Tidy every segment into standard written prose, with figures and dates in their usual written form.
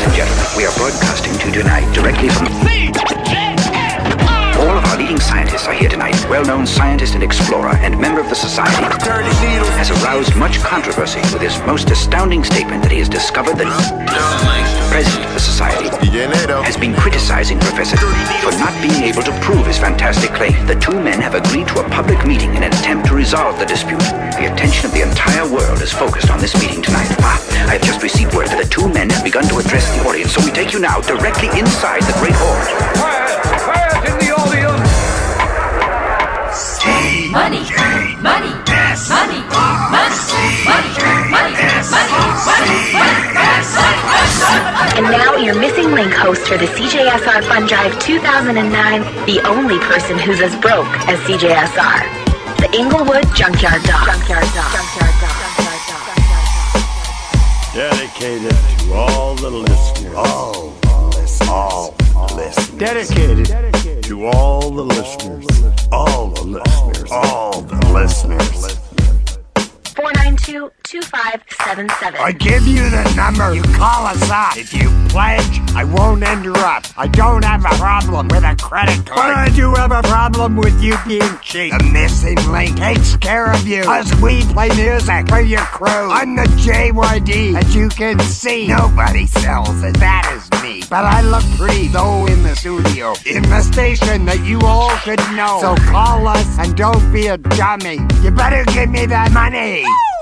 and gentlemen, we are broadcasting to you tonight directly from... All of our leading scientists are here tonight. Well-known scientist and explorer and member of the Society has aroused much controversy with his most astounding statement that he has discovered that the president of the Society has been criticizing Professor for not being able to prove his fantastic claim. The two men have agreed to a public meeting in an attempt to resolve the dispute. The attention of the entire world is focused on this meeting tonight. I have just received word that the two men have begun to address the audience, so we take you now directly inside the Great Hall. Quiet in the audience! Money, money, yes. money, money, And now your missing link host for the CJSR Fun Drive 2009, the only person who's as broke as CJSR, the Inglewood Junkyard Dog. Dedicated to all the listeners. All listeners. Dedicated to all the listeners. All the listeners. All the listeners. 492-2577. I give you the number. You call us up. If you pledge, I won't interrupt. I don't have a problem with a credit card. But I do have a problem with you being cheap. The missing link takes care of you. Cause we play music for your crew. I'm the JYD. As you can see, nobody sells it. That is me. But I look pretty, though, in the studio. In the station that you all should know. So call us and don't be a dummy. You better give me that money.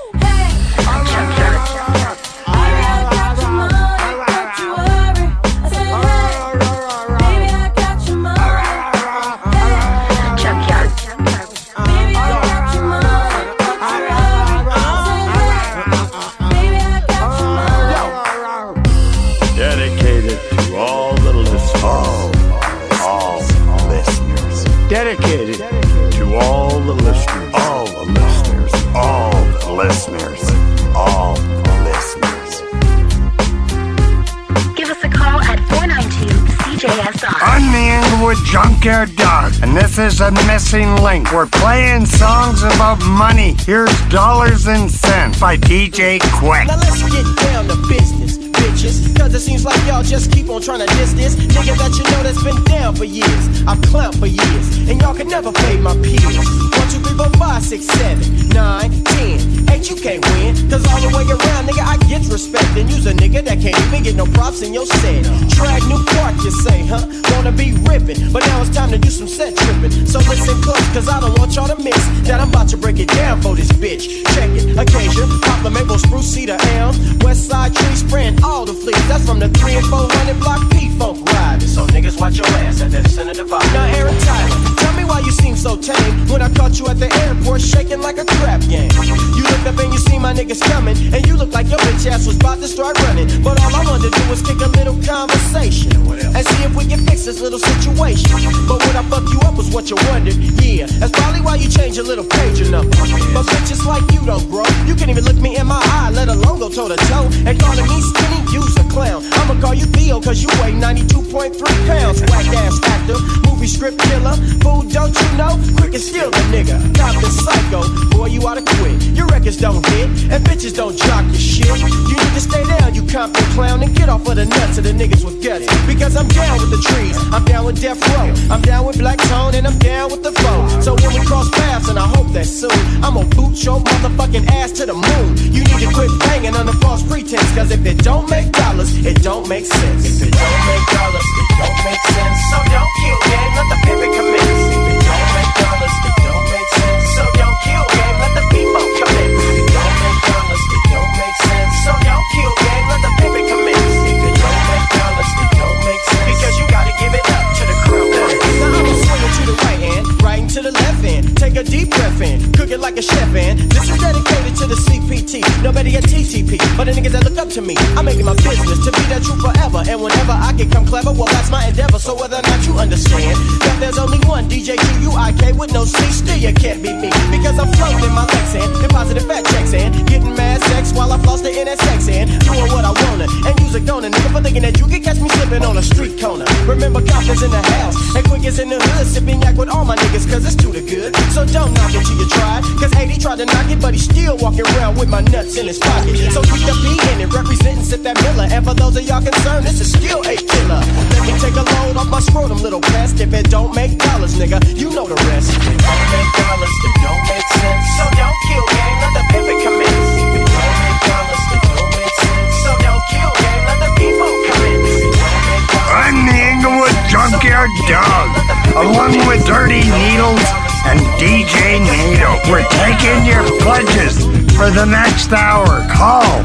Dedicated to all the listeners. All listeners. Dedicated to all the listeners. All the listeners. All the listeners. All the listeners. Give us a call at 492-CJSR. I'm the Inglewood Junkyard Dog, and this is a missing link. We're playing songs about money. Here's Dollars and Cents by DJ Quick. Now let's get down to business, bitches. Cause it seems like y'all just keep on trying to diss this nigga that you know that's been down for years. I've clowned for years, and y'all can never pay my peers. 1, 2, 3, 4, 5, 6, 7, 9, 10. 8, you can't win. Cause all the way around, nigga, I get respect. And you's a nigga that can't even get no props in your set. Drag New Park, you say, huh? Wanna be rippin', but now it's time to do some set trippin'. So listen close, cause I don't want y'all to miss that I'm about to break it down for this bitch. Check it, occasion, poplar, maple, spruce, cedar, elm, west side tree, spraying all the fleas. That's from the 3 and 400 block P-Funk riding. So niggas watch your ass at that center divide. Now Aaron Tyler, tell me why you seem so tame when I caught you at the airport shaking like a crap game. You looked up and you see my niggas coming, and you look like your bitch ass was about to start running. But all I wanted to do was kick a little conversation and see if we can fix this little situation. But when I fucked you up was what you wondered. Yeah, that's probably why you changed your little pager number. But bitches like you don't grow. You can't even look me in my eye, let alone go toe to toe. And calling me skinny, you's a clown. I'ma call you Theo cause you weigh 92.3 pounds. Whack ass actor, movie script killer. Fool, don't you know? Quick and steal the nigga. Compton psycho, boy you oughta quit. Your records don't hit, and bitches don't jock your shit. You need to stay down, you Compton clown, and get off of the nuts of the niggas with guts. Because I'm down with the trees, I'm down with Death Row, I'm down with Black Tone, and I'm down with the foe. So when we cross paths, and I hope that soon, I'm gonna boot your motherfucking ass to the moon. You need to quit banging under false pretense, cause if it don't make dollars, it don't make sense. If it don't make dollars, it don't make sense. So don't kill game, let the pimpin' commence. If it don't make dollars, it don't make sense. So don't kill game, let the people commence. If it don't make dollars, it don't make sense. So don't kill game, let the pimpin' commence. If it don't make dollars, it don't make sense. Because you gotta give it up to the crew. Now I'ma swing it to the right hand, right into the left hand. Take a deep breath in, cook it like a chef and this is dedicated to the CPT, nobody at TTP, but the niggas that look up to me. I'm making my business to be that true forever, and whenever I become clever, well that's my endeavor. So whether or not you understand that there's only one DJ QUIK with no C, still you can't be me. Because I'm floating my legs in, depositing fat checks in, getting mad sex while I floss the NSX in, doing what I wanna, and use a donor, nigga, for thinking that you can catch me slipping on a street corner. Remember Compton's in the house, and quick niggas in the hood sipping yak with all my niggas, cause it's too the good. So don't knock it till you try, cause 80 tried to knock it, but he's still walking around with my nuts in his pocket. So keep the P in it, representing Sip That Miller. And for those of y'all concerned, this is still a killer. Let me take a load off my scrotum, little pest. If it don't make dollars, nigga, you know the rest. If it don't make dollars, it don't make sense. So don't kill game, let the pivot commence. If it don't make dollars, it don't make sense. So don't kill game, let the people commence. I'm the Inglewood Junkyard Dog, along with Dirty Needles and DJ Nato. We're taking your pledges for the next hour. Call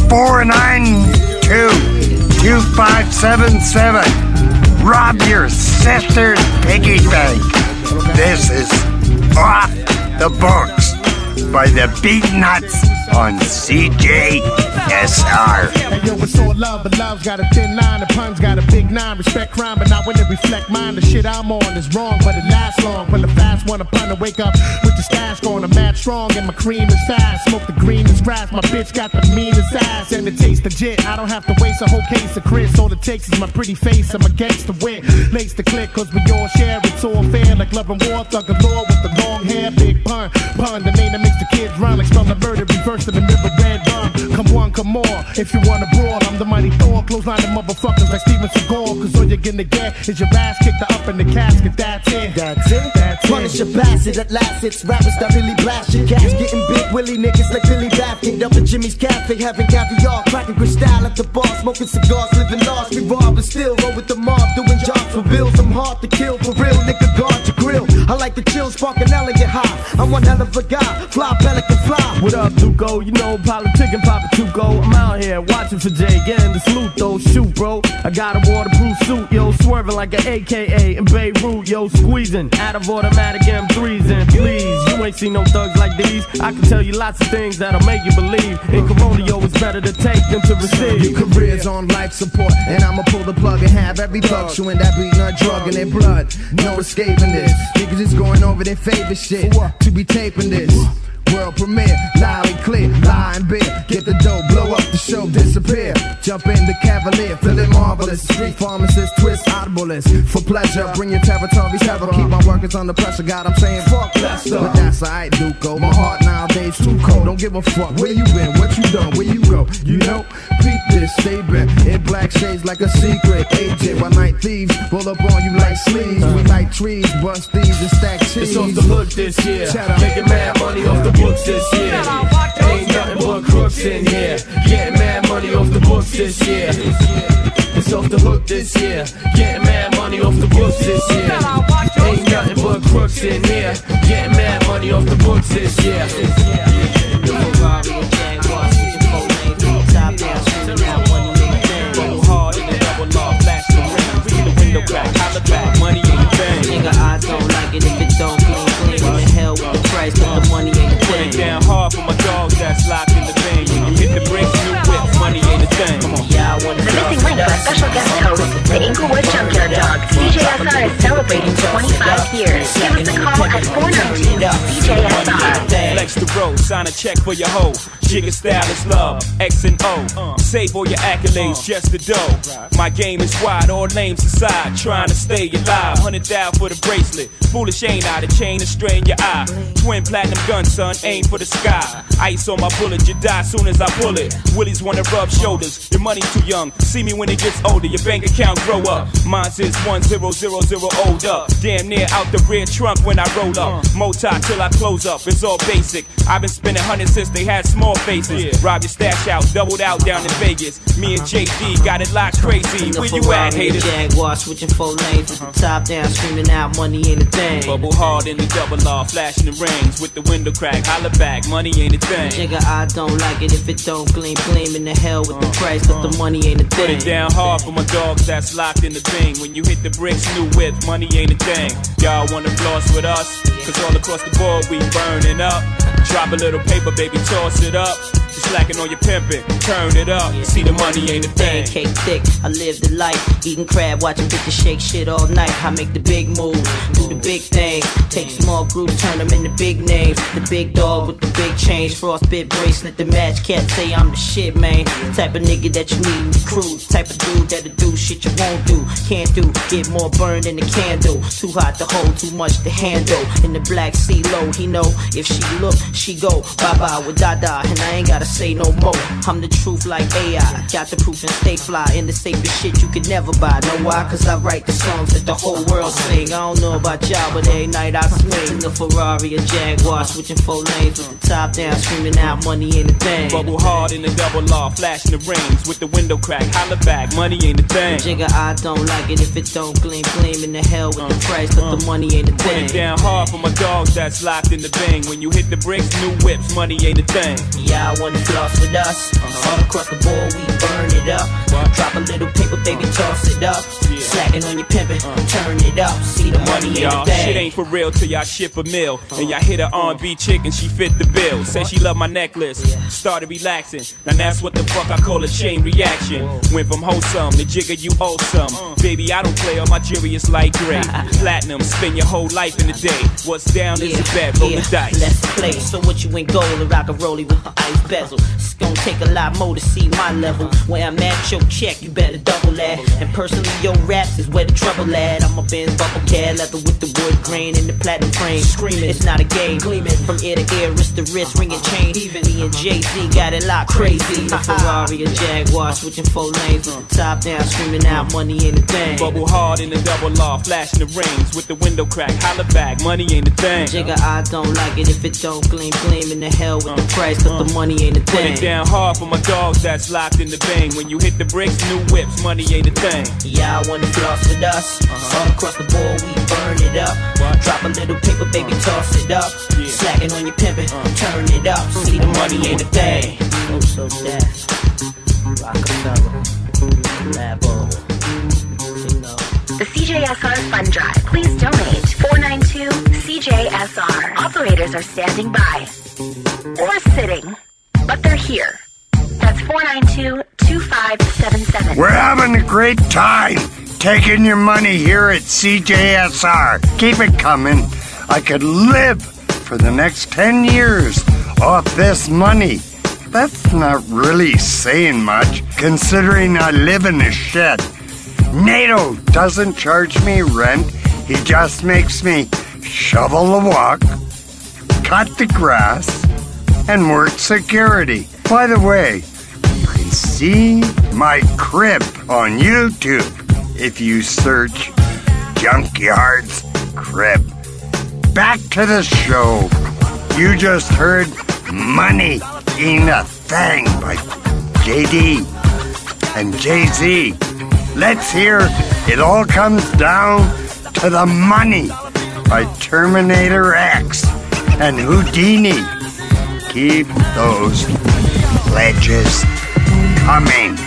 492-2577. Rob your sister's piggy bank. This is Off the Books by the Beatnuts on CJSR. Hey yo, it's all love, but love's got a thin line. The pun's got a big nine. Respect crime, but not when it reflect mine. The shit I'm on is wrong, but it lasts long. When the fast one upon to wake up with the stash going, I'm mad strong and my cream is fast. Smoke the green is grass. My bitch got the meanest ass and it tastes legit. I don't have to waste a whole case of Chris. All it takes is my pretty face. I'm against the wit. Lace the click, cause we all share. It's all fair, like love and war. Thug galore with the long hair. Big pun, the name that makes the kids run. Like spell the murder, reverse in the middle, red rum. Come one, come more. If you wanna brawl, I'm the mighty Thor. Clothesline the motherfuckers like Steven Seagal. Cause all you're gonna get is your ass kicked up in the casket. That's it. That's it. That's it. Punish your bastard at last. It's rappers that really blast your cash. Getting big willy niggas like Billy Bath. Kicked up at Jimmy's Cafe, having caviar. Cracking crystal at the bar, smoking cigars, living lost. We rob and still roll with the mob, doing jobs for bills. I'm hard to kill for real, nigga. Guard your grill. I like the chill, spark an elegant high. I'm one hell of a guy, fly pelican fly. What up, Duco? You know, politicking, Papa Tuco. I'm out here watching for Jay, getting the salute though. Shoot, bro. I got a waterproof suit, yo, swerving like an AKA in Beirut, yo, squeezing out of automatic M3s. And please, you ain't seen no thugs like these. I can tell you lots of things that'll make you believe. In Corona, yo, it's better to take than to receive. Your career's on life support, and I'ma pull the plug and have every thug chewing that beat nut drug in their blood. No escaping this. Niggas is going over their favorite shit to be taping this. World premiere, loud and clear, lie and beer. Get the dough, blow up the show, disappear. Jump in the Cavalier, feeling marvelous. Street pharmacist, twist arbalist. For pleasure, bring your territory terror. Keep my workers under pressure, God, I'm saying fuck Lester. But that's alright, Duco. My heart nowadays too cold. Don't give a fuck where you been, what you done, where you go. You know, peep this, stay back. In black shades like a secret agent. While night thieves roll up on you like sleeves. We like trees, bust thieves and stack cheese. It's off the hook this year. Making mad money off the books this year. Ain't nothing but crooks in here. Getting mad money off the books this year. It's off the hook this year. Getting mad money off the books this year. Ain't nothing but crooks in here. Getting mad money off the books this year. Top down, screaming out money in the thing. Roll hard in the double law, flash the ring. Read the window crack, holla back, money in the thing. Nigga, I don't like it if it don't clean. I'm in hell with the price, but the money ain't a thing. Put it down hard for my dogs that's locked in the thing. You hit the bricks, new whip, money ain't a thing. Come on. Yeah, I wanna The Missing Link, our special guest host, the Inglewood Junkyard Dog. CJSR is celebrating 25 years. Give us a call at 492-CJSR. Flex the road, sign a check for your hoe. Jigger style is love, X and O. Save all your accolades, just the dough. My game is wide, all names aside. Trying to stay alive, 100,000 for the bracelet. Foolish ain't I, the chain to strain your eye. Twin platinum gun, son, aim for the sky. Ice on my bullet, you die soon as I pull it. Willies wanna rub shoulders, your money's too young. See me when it gets older, your bank account grow up. Mine's is 1000 old up. Damn near out the rear trunk when I roll up. Moti till I close up, it's all basic. I've been spending hundreds since they had small faces. Rob your stash out, doubled out down in Vegas. Me and JD got it locked crazy. Where you at, haters? Jaguar switching 4 lanes with the top down, screaming out money ain't a thing. Bubble hard in the double law, flashing the rings with the window crack. Holla back, money ain't a thing. Nigga, I don't like it if it don't gleam. Gleam in the hell with the price, but the money ain't a thing. Put it down hard for my dogs that's locked in the thing. When you hit the bricks, new whip, money ain't a thing. Y'all wanna floss with us? Cause all across the board we burning up. Drop a little paper, baby, toss it up. The slacking on your pimping. Turn it up, see the money ain't a thing. Cake thick, I live the life. Eating crab, watching bitches shake shit all night. I make the big move, do the big thing. Take small groups, turn them into big names. The big dog with the big change. Frostbit bracelet, the match cat say I'm the shit, man. Type of nigga that you need in the crew. Type of dude that'll do shit you won't do. Can't do, get more burned than a candle. Too hot to hold, too much to handle. In the Black Sea low, he know if she look, she go bye-bye with Dada. And I ain't gotta say no more. I'm the truth like AI. Got the proof and stay fly. In the safest shit you could never buy. Know why? Cause I write the songs that the whole world sing. I don't know about y'all, but every night I swing in the Ferrari or Jaguar, switching 4 lanes with the top down, screaming out money ain't a thing. Bubble hard in the double R, flashing the rings with the window crack. Holla back, money ain't a thing. Jigga, I don't like it if it don't gleam. Gleam in the hell with the price, but the money ain't a thing. Put it down hard for my dogs that's locked in the bang. When you hit the bricks, new whips, money ain't a thing. Yeah, I wanna floss with us. All across the board, we burn it up. Drop a little paper, baby, toss it up. Slacking on your pimpin', turn it up. See the money ain't a thing. Shit ain't for real till y'all ship a meal. And y'all hit a R&B chick and she fit the bill. Said she loved my necklace, started relaxing. Now that's what the fuck I call a chain reaction. Went from wholesome to jigger, you awesome. Baby, I don't play, all my jewelry is light gray. Platinum, spend your whole life in a day. What's down is a bet, roll the dice. Let's play, so what you in gold and rock a rollie with the ice bezel. It's gonna take a lot more to see my level. Where I'm at, your check, you better double that. And personally, your raps is where the trouble at. I'm up in bubble cat, leather with the wood grain and the platinum frame. Screaming, it's not a game. Gleaming from ear to ear, wrist to wrist, ringing chain. Even me and Jay-Z got it locked crazy. A Ferrari, a Jaguar, switching 4 lanes with the top down, screaming out money ain't a thing. Bubble hard in the double R, flashing the rings with the window crack. Holla back, money ain't a thing. Jigga, I don't like it if it don't gleam. Gleam in the hell with the price, cause the money ain't a thing. Put it down hard for my dogs that's locked in the bang. When you hit the bricks, new whips, money ain't a thing. Yeah, I wanna floss with us. All across the board, we burn it up. Drop a little paper, baby, toss it up. Slacking on your pimpin', turn it up. See the money ain't a thing. Oh, so death. Rockefeller, Labo, you know. The CJSR Fund Drive. Please donate. 492-CJSR. Operators are standing by. Or sitting. But they're here. That's 492-2577. We're having a great time taking your money here at CJSR. Keep it coming. I could live for the next 10 years off this money. That's not really saying much, considering I live in a shed. NATO doesn't charge me rent. He just makes me shovel the walk, cut the grass, and work security. By the way, you can see my crib on YouTube if you search Junkyard's Crib. Back to the show. You just heard Money Ain't a Thing by JD and Jay-Z. Let's hear It All Comes Down to the Money by Terminator X and Houdini. Keep those pledges coming.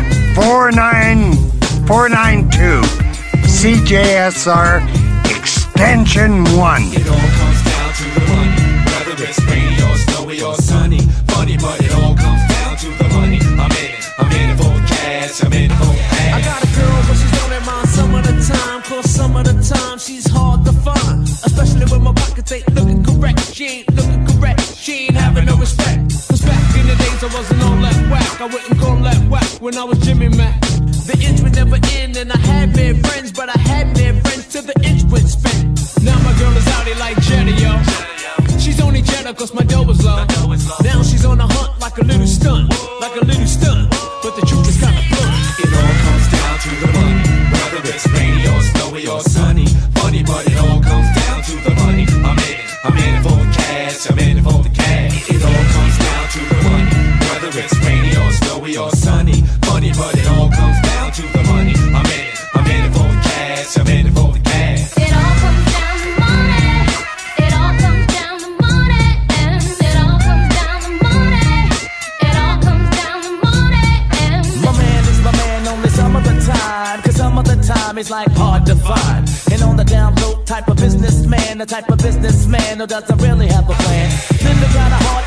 492 CJSR Extension 1. It all comes down to the money, whether it's rainy or snowy or sunny. Funny, but it all comes down to the money. I'm in it for the cash, I'm in it for the cash. I got a girl, but she don't have mine some of the time. Cause some of the time she's hard to find. Especially when my pockets ain't looking correct. She ain't looking correct, she ain't having no respect. Cause back in the days I wasn't all that whack. I wouldn't call that whack when I was Jimmy Mac. The inch would never end and I had mad friends, but I had mad friends till the inch went spent. Now my girl is out here like Jetty, yo. She's only Jetta cause my dough was low. Now she's on a hunt like a little stunt, like a little stunt. But the truth is kinda blunt. It all comes down to the money, whether it's rainy or snowy or sunny. Funny, but it all comes down to the money. I'm in it for the cash, I'm in it for the cash. It all comes down to the money, whether it's rainy or snowy or sunny. Funny, but it all comes down to the money. I'm in it for the cash, I'm in it for the cash. It all comes down to money. It all comes down to money. And it all comes down to money. It all comes down to money. And my man is my man only some of the time. Cause some of the time is like hard to find. And on the down low type of businessman, the type of businessman who doesn't really have a plan. Then they got a heart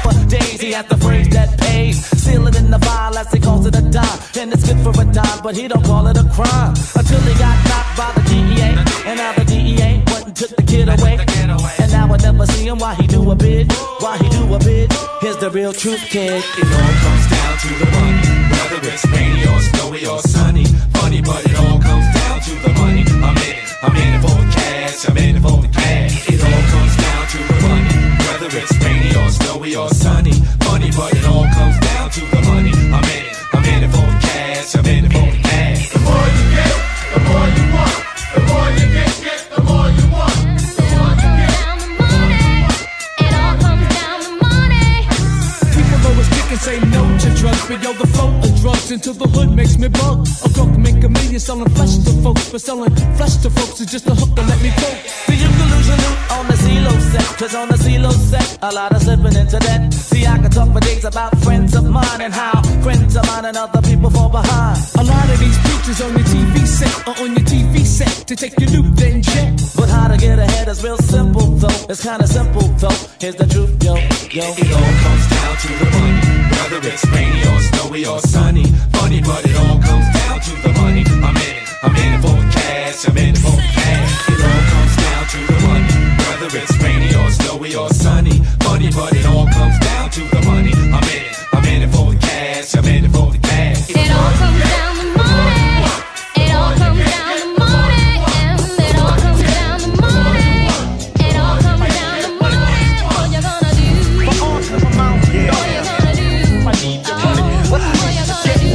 for days. He has the phrase that pays. Seal it in the file as he calls it a dime. And it's good for a dime, but he don't call it a crime. Until he got knocked by the DEA. And now the DEA went and took the kid away. And now I never see him. Why he do a bid? Why he do a bid? Here's the real truth, kid. It all comes down to the money. Whether it's rainy or snowy or sunny. Funny, but it all comes down to the money. I'm in it for the cash. I'm in it for the cash. It all comes down to the money. Whether it's rainy or snowy or sunny. Funny, but it all comes down to the money. I'm in it for the cash. I'm in it for the cash. The more you get, the more you want. The more you get, the more you want. The more you get, the more you want. It all comes down to money. People always pick and say no to drugs, but yo, the flow of drugs into the hood makes me bug. A cook make a million selling flesh to folks, but selling flesh to folks is just a hook to let me cope. See, you can lose your loot on the CeeLo set, cause on the CeeLo set, a lot of slipping into that. See, I can talk for days about friends of mine and how friends of mine and other people fall behind. A lot of these preachers on your TV set or on your TV set to take your loot, then jet. But how to get ahead is real simple, though. It's kinda simple, though. Here's the truth, yo. It all comes down to the money. Whether it's rainy or snowy or sunny. Funny, but it all comes down to the money. I'm in it for the cash. I'm in it for the cash. It all comes down to the money. Whether it's rainy or snowy or sunny. Funny, but it all comes down to the money. I'm in it for the cash. I'm in it for the cash. It all comes down to money. It all comes down to money. And it all comes down to money. It all comes down to money. What you gonna do? What you gonna do? What you gonna do? I need your money. What you gonna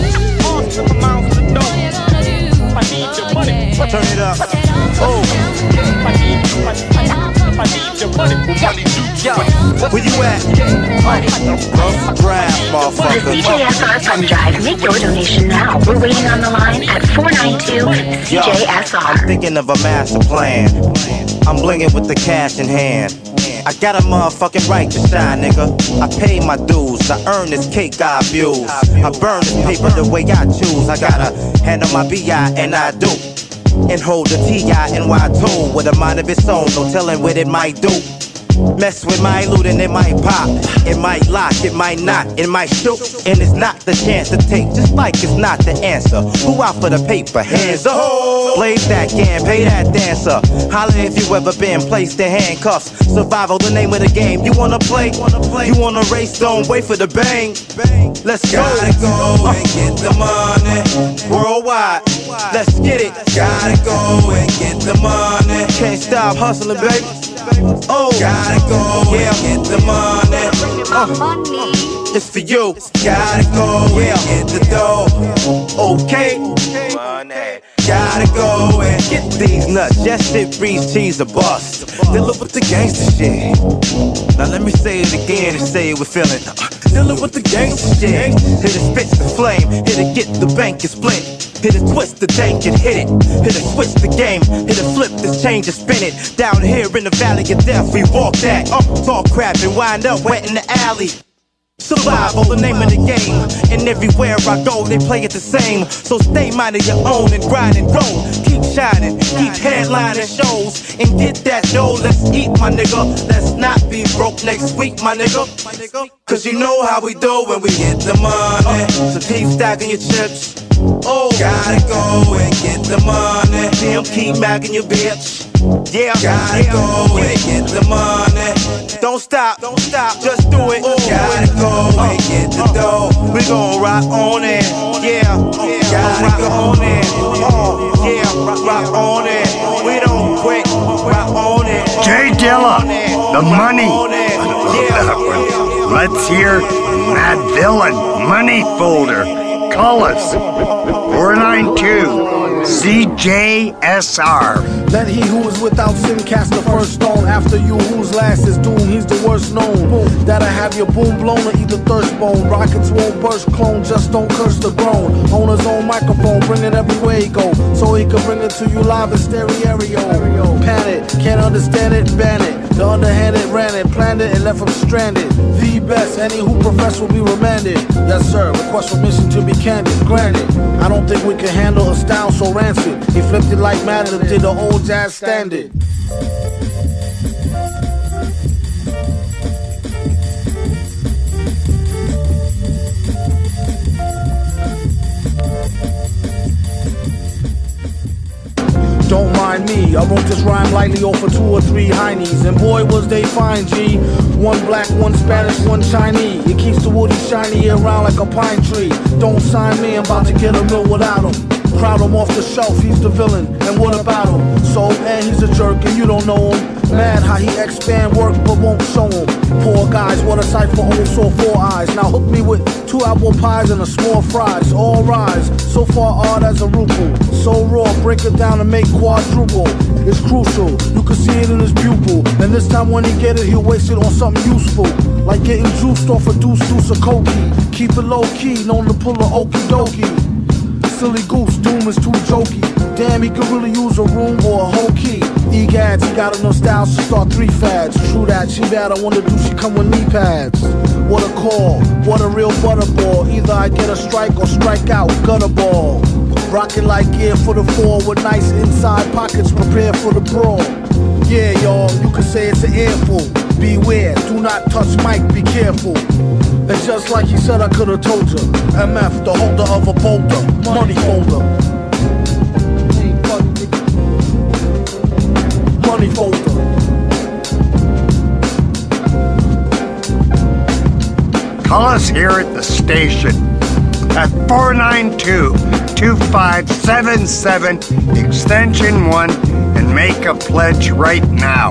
do? I need your money. Turn it up. Oh. I need your money. Yo, where you at? Rough draft, motherfucker. The CJSR Fund Drive. Make your donation now. We're waiting on the line at 492-CJSR. I'm thinking of a master plan. I'm blinging with the cash in hand. I got a motherfucking right to shine, nigga. I pay my dues, I earn this cake, I abuse. I burn this paper the way I choose. I gotta handle my BI, and I do. And hold the TI-NY2 with a mind of its own, no telling what it might do. Mess with my loot and it might pop. It might lock, it might not, it might shoot. And it's not the chance to take, just like it's not the answer. Who out for the paper? Hands up. Blaze that can, pay that dancer. Holla if you ever been placed in handcuffs. Survival, the name of the game. You wanna play? You wanna race? Don't wait for the bang. Let's go. Gotta go and get the money. Worldwide, let's get it. Gotta go and get the money. Can't stop hustling, baby. Oh, gotta go and get the money. It's for you. Gotta go and get the dough. Okay. Money. Gotta go and get these nuts. Just shit, breeze, cheese, or bust. Dealing with the gangster shit. Now let me say it again and say it with feeling. Dealing with the gangster shit. Hit it, spits the flame. Hit it, get the bank and split. Hit it, twist the tank and hit it. Hit it, switch the game. Hit it, flip this change and spin it. Down here in the valley of death, we walk that. Talk crap and wind up wet in the alley. Survival, the name of the game. And everywhere I go, they play it the same. So stay minded your own and grind and grow. Keep shining, keep headlining shows. And get that dough, let's eat, my nigga. Let's not be broke next week, my nigga. Cause you know how we do when we get the money. So keep stacking your chips. Oh, gotta go and get the money. Damn, keep magging your bitch. Yeah, gotta go and get the money. Don't stop, just do it. Gotta go and get the dough. We gon' rock on it. Yeah, gotta go on it. Rock on it. We don't quit, rock on it. Jay Dilla, the money. Let's hear Mad Villain Money Folder. Call us 492-CJSR. Let he who is without sin cast the first stone. After you whose last is doomed, he's the worst known. That'll have your boom blown or eat the thirst bone. Rockets won't burst, clone, just don't curse the grown. On his own microphone, bring it everywhere he go, so he can bring it to you live in stereo. Pan it, can't understand it, ban it. The underhanded ran it, planned it, and left him stranded. The best, any who profess will be remanded. Yes sir, request permission to be candid, granted. I don't think we can handle a style so rancid. He flipped it like Madden did the old jazz standard. me, I wrote this rhyme lightly off of 2 or 3 heinies, and boy was they fine, G. One black, one Spanish, one Chinese. It keeps the woody shiny year round like a pine tree. Don't sign me, I'm about to get a mill without him. Crowd him off the shelf, he's the villain, and what about him? So, and he's a jerk, and you don't know him. Mad how he expand work, but won't show him. Poor guys, what a sight for old sore 4 eyes. Now hook me with 2 apple pies and a small fries. All rise, so far odd as a ruple. So raw, break it down and make quadruple. It's crucial, you can see it in his pupil. And this time when he get it, he'll waste it on something useful. Like getting juiced off a deuce of cokie. Keep it low key, known to pull a okie dokie. Silly goose, doom is too jokey. Damn, he could really use a room or a whole key. Egads, he got enough styles to start 3 fads. True that, she bad, I wonder do she come with knee pads? What a call, what a real butterball. Either I get a strike or strike out, gutter ball. Rockin' like gear for the fall with nice inside pockets prepared for the brawl. Yeah, y'all, you could say it's an earful. Beware, do not touch mic, be careful. And just like he said, I could've told you. MF, the holder of a boulder, money folder. Money folder. Call us here at the station at 492-2577 extension 1 and make a pledge right now.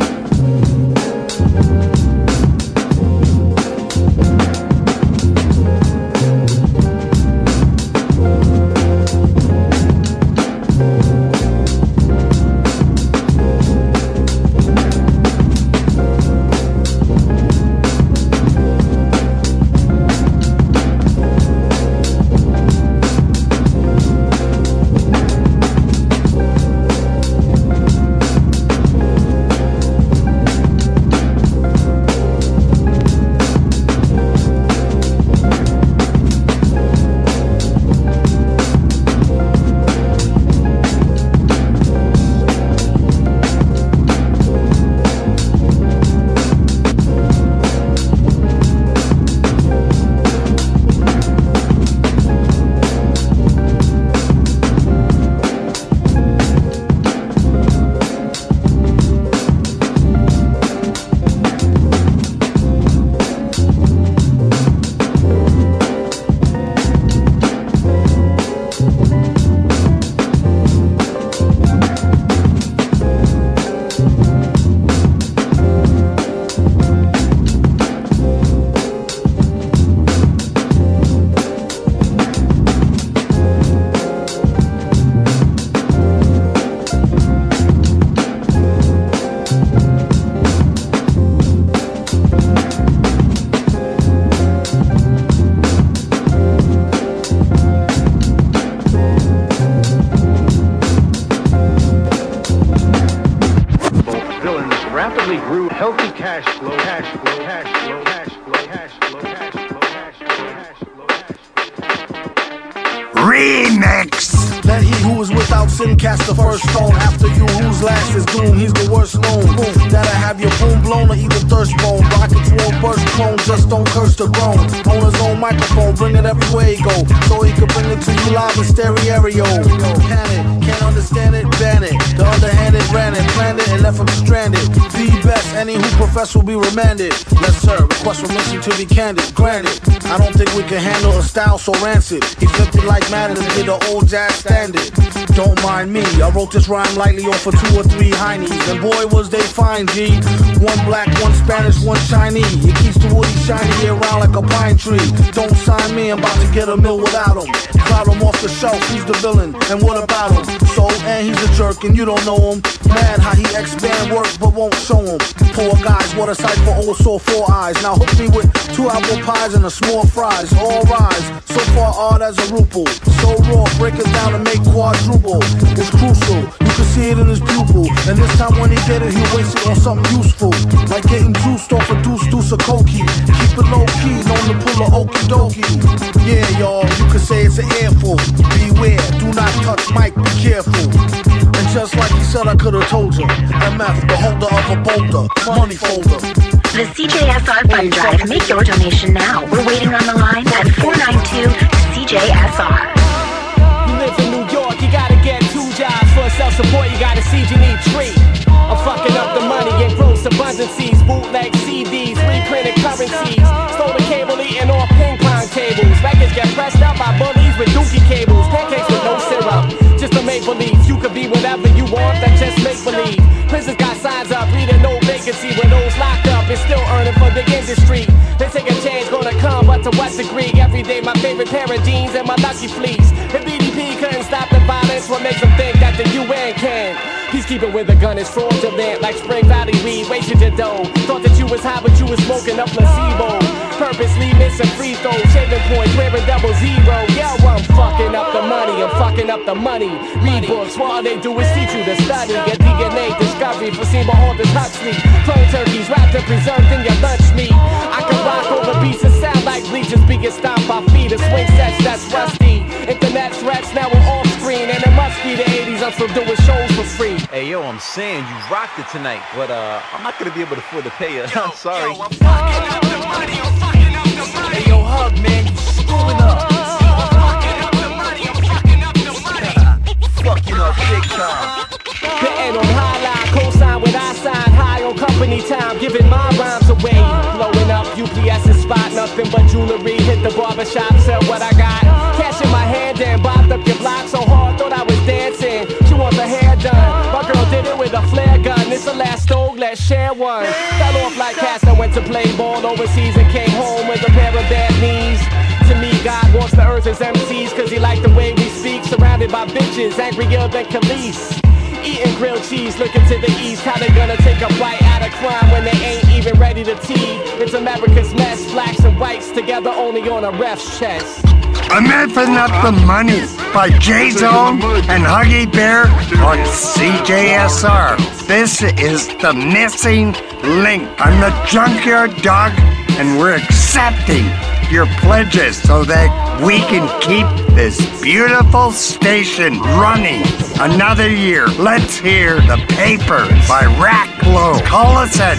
Remix. Let he who is without sin cast the first stone. After you, whose last is doomed, he's the worst known. That'll have your boom blown or eat a thirst bone. Rockets won't burst clone, just don't curse the grown. On his own microphone, bring it everywhere he go, so he can bring it to you live in stereo. Panic, can't understand it, ban it. The underhanded ran it, planned it, and left him stranded. The best, any who profess will be remanded. Yes sir, request permission to be candid, granted. I don't think we can handle a style so rancid. He flipped it like Madden and did the old jazz standard. Don't mind me, I wrote this rhyme lightly off of 2 or 3 heinies, and boy was they fine, G. One black, one Spanish, one Chinese. It keeps the woody shiny year round like a pine tree. Don't sign me, I'm about to get a mill without him. Crowd him off the shelf, he's the villain, and what about him? So, and he's a jerk and you don't know him. Mad how he expand work but won't show him. Poor guys, what a sight for old sore 4 eyes. Now hook me with 2 apple pies and a small fries. All rise, so far odd as a ruple. So raw, break it down and make quadruple. It's crucial, you can see it in his pupil. And this time when he get it, he'll waste it on something useful. Like getting juiced off a deuce of cokie. Keep it low key, known to pull a okie dokie. Yeah, y'all, you can say it's an earful. Beware, do not touch mic, be careful. And just like he said, I could've told you. MF, the holder of a boulder, money folder. The CJSR Fund Drive. Make your donation now. We're waiting on the line at 492-CJSR. You live in New York, you gotta get 2 jobs for a self-support, you gotta see you need tree. I'm fucking up the money in gross abundancies. Bootleg CDs, reprinted currencies. Stolen cable eating off ping pong tables. Records get pressed up by bullies with dookie cables. Pancakes with no syrup, just a make-believe. You could be whatever you want, that's just make-believe. Prisons got signs up, reading no vacancy. When those locked up is still earning for the industry. They take a change, gonna come, but to what degree? Every day my favorite pair of jeans and my lucky fleece. If BDP couldn't stop the violence, what makes them think that the UN can? Peacekeeping with a gun is fraudulent, like Spring Valley weed, wasted your dough. Thought that you was high, but you was smoking a placebo. Purposely missing free throws, shaving points, wearing double zero. Yeah, I'm fucking up the money, I'm fucking up the money. Read books, what all they do is teach you to study. Get DNA discovery, foreseen by Aldous Huxley. Clone turkeys wrapped and preserved in your lunch meat. I can rock over beats and sound like bleachers being stomped by feet. A swing sets that's rusty. Internet threats now we're off screen, and it must be the 80s. I'm still doing shows for free. Hey yo, I'm saying you rocked it tonight, but I'm not gonna be able to afford to pay you. I'm sorry. I'm fucking up the money, I'm fucking up the money. Hey yo, Hug, man, you screwing up. I'm fucking up the money, I'm fucking up the money. Fucking up big time. Getting on high line, co-sign with I sign. High on company time, giving my rhymes away. Blowing up UPS and spot, nothing but jewelry. Hit the barbershop, sell what I got. Cash in my hand and bopped up your block so hard, thought I was dancing. She wants her hair done. My girl did it with a flare gun. It's the last stove, let's share one. Fell off like cats that went to play ball overseas and came home with a pair of bad knees. To me, God wants the earth as MCs, cause he liked the way we speak. Surrounded by bitches, angrier than Khalees. Eating grilled cheese, looking to the east. How they gonna take a bite out of crime when they ain't even ready to teeth? It's America's mess, blacks and whites together only on a ref's chest. I'm effing up the money by J-Zone and Huggy Bear on CJSR. This is the missing link. I'm the Junkyard Dog, and we're accepting your pledges so that we can keep this beautiful station running another year. Let's hear The Papers by Rack Low. Call us at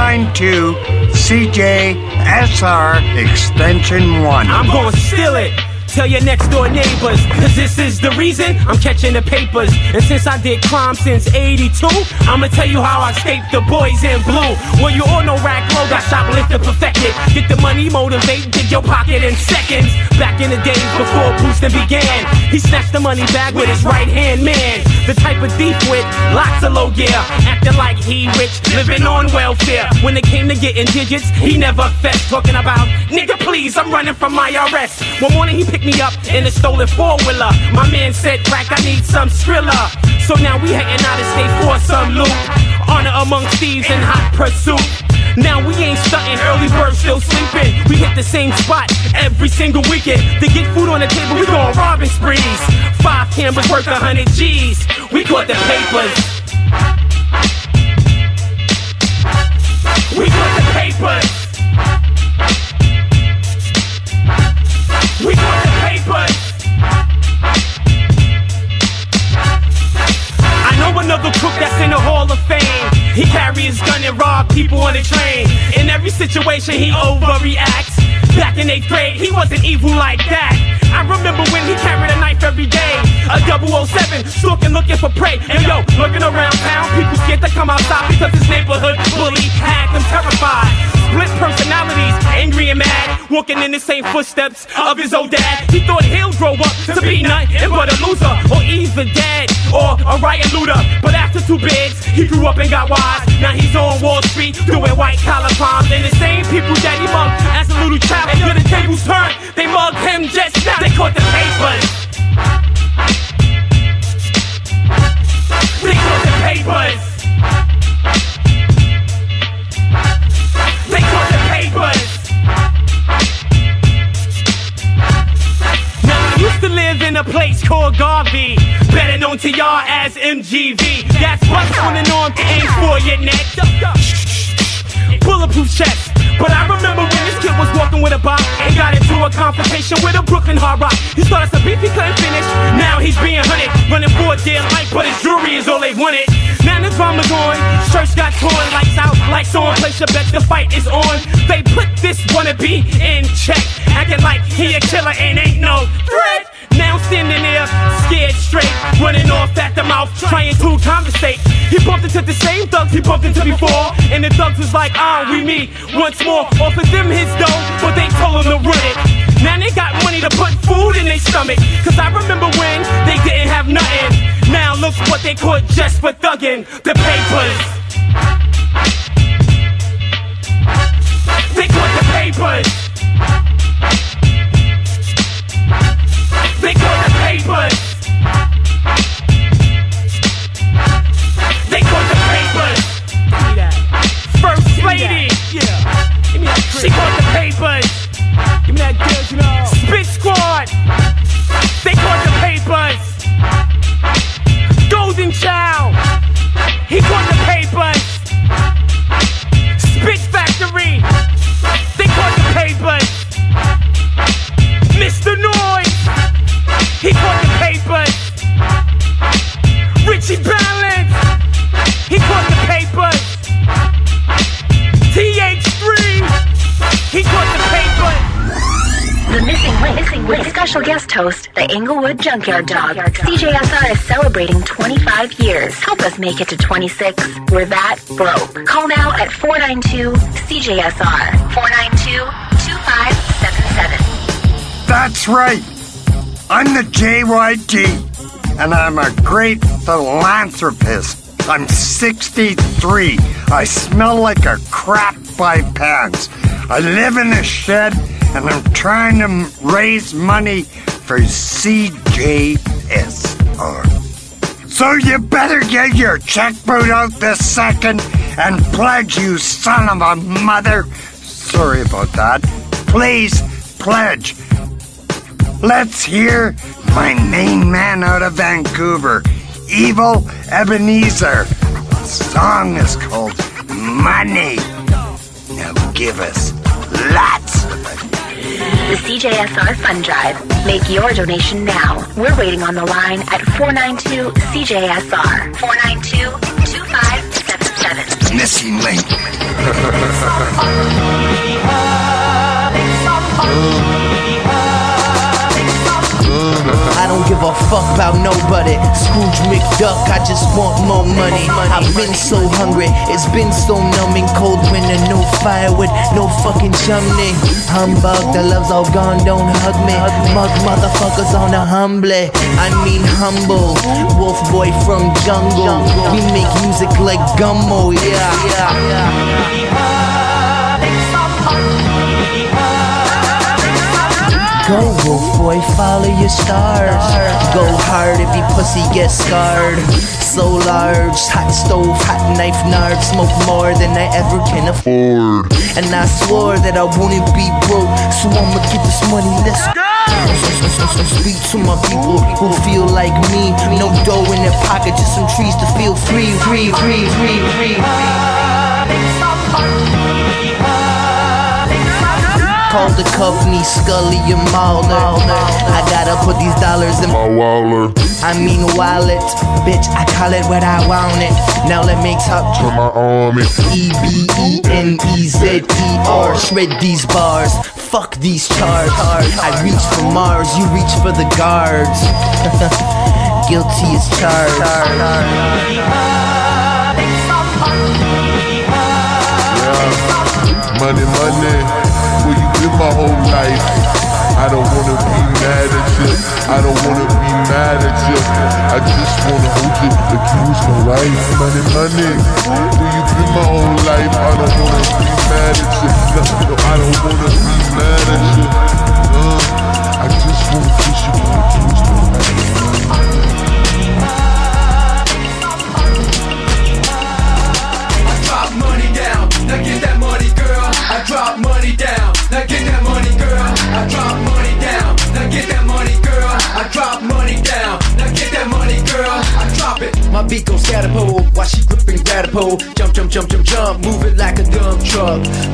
492-CJSR extension 1. I'm gonna steal it. Tell your next door neighbors, cause this is the reason I'm catching the papers. And since I did crime since 82, I'ma tell you how I escaped the boys in blue. Well, you all know Rack Low got shoplifter perfected. Get the money, motivate, dig your pocket in seconds. Back in the days before boosting began, he snatched the money bag with his right hand man. The type of thief with lots of low gear, acting like he rich, living on welfare. When it came to getting digits, he never fessed. Talking about, nigga please, I'm running from my arrest. One morning he picked me up in a stolen four-wheeler. My man said, Rack, I need some Skrilla. So now we hanging out of state for some loot. Honor amongst thieves in hot pursuit. Now we ain't stunting, early bird still sleeping. We hit the same spot every single weekend. To get food on the table, we going robbing sprees. 5 cameras worth 100 G's. We caught the papers. We caught the papers. We caught the papers. I know another crook that's in the Hall of Fame. He carry his gun and rob people on the train. In every situation he overreacts. Back in 8th grade, he wasn't evil like that. I remember when he carried a knife every day. A 007, stalking, looking for prey. And yo, looking around town, people scared to come outside because his neighborhood bully had them terrified. Split personalities, angry and mad, walking in the same footsteps of his old dad. He thought he'll grow up to be nothing but a loser, or either dead or a riot looter. But after 2 bigs, he grew up and got wise. Now he's on Wall Street doing white collar crimes. And the same people that he mugged as a little child, and when the tables turned, they mugged him just now. They caught the papers. They caught the papers. They caught the papers. Now I used to live in a place called Garvey, better known to y'all as MGV. That's what's on and on to aim for your neck. Bulletproof chest. But I remember when this kid was walking with a bop and got into a confrontation with a Brooklyn hard rock. He started some beef he couldn't finish. Now he's being hunted, running for a dear life, but his jewelry is all they wanted. Now the drama's on, shirts got torn, lights out, lights on, place your bet the fight is on. They put this wannabe in check, acting like he a killer and ain't no threat. Now standing there, scared straight, running off at the mouth, trying time to say. He bumped into the same thugs he bumped into before, and the thugs was like, we meet once more. Offered them his dough, but they told him to run it. Now they got money to put food in their stomach, cause I remember when they didn't have nothing. Now look what they caught just for thugging. The papers. They caught the papers. They caught the papers. They caught the papers. Give me that. First lady. Yeah. Give me that. She caught the papers. Give me that good, you know. Spit Squad. They caught the papers. Golden Child. He caught the papers. Spit Factory. They caught the papers. Mr. Noise. He caught the papers. Richie Balance. He caught the papers. TH3. He caught the papers. The Missing Link with special guest host, the Inglewood Junkyard Dog. CJSR is celebrating 25 years. Help us make it to 26. We're that broke. Call now at 492-CJSR. 492-2577. That's right. I'm the JYD, and I'm a great philanthropist. I'm 63. I smell like a crap 5 pounds. I live in a shed, and I'm trying to raise money for CJSR. So you better get your checkbook out this second and pledge, you son of a mother. Sorry about that. Please pledge. Let's hear my main man out of Vancouver, Evil Ebenezer. The song is called Money. Now give us lots of it. The CJSR Fund Drive. Make your donation now. We're waiting on the line at 492-CJSR. 492-2577. Missing Link. I don't give a fuck about nobody. Scrooge McDuck, I just want more money. I've been so hungry, it's been so numbing. Cold winter, no firewood, no fucking chimney. Humbug, the love's all gone, don't hug me. Mug motherfuckers on the humbly. I mean humble, wolf boy from jungle. We make music like gummo, Go, wolf boy, follow your stars. Go hard if your pussy gets scarred. So large, hot stove, hot knife, nard. Smoke more than I ever can afford. And I swore that I wouldn't be broke, so I'ma get this money, let's go. So speak to my people who feel like me. No dough in their pocket, just some trees to feel free. Call the company Scully and Mahler. I gotta put these dollars in my wallet. I mean wallet, bitch, I call it what I want it. Now let me talk to my army. EBENEZER. Shred these bars, fuck these charts. I reach for Mars, you reach for the guards. Guilty as charged. Money, will you live my whole life? I don't wanna be mad at you. I don't wanna be mad at you. I just wanna hold you like you was my wife. Money, will you live my whole life? I don't wanna be mad at you. No, I don't wanna be mad at you. I just wanna kiss you like you was my wife. Drop money down, now get that money, girl. I drop money down, now get that money, girl. I drop money down, now get that money, girl. I drop money down, now get that money, girl. I drop it. My beat goes scatterpole while she gripping grab pole. Jump, move it like a dump truck. Face